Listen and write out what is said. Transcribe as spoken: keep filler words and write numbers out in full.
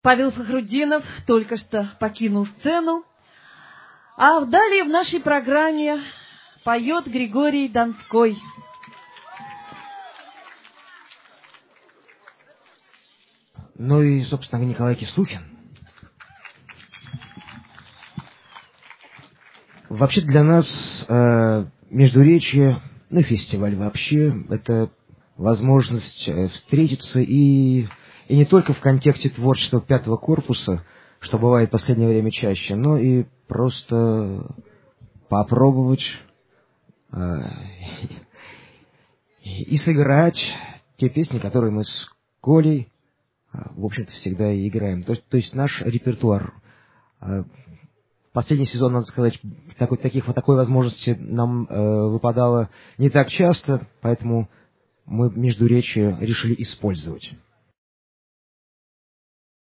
Павел Фахрутдинов только что покинул сцену, а далее в нашей программе поет Григорий Донской. Ну и, собственно, Николай Кислухин. Вообще для нас э, Междуречье, ну и фестиваль вообще, это возможность встретиться и, и не только в контексте творчества пятого корпуса, что бывает в последнее время чаще, но и просто попробовать э, и сыграть те песни, которые мы с Колей, в общем-то, всегда и играем. То, то есть наш репертуар. Последний сезон, надо сказать, такой, таких, вот такой возможности нам э, выпадало не так часто, поэтому мы Междуречье решили использовать.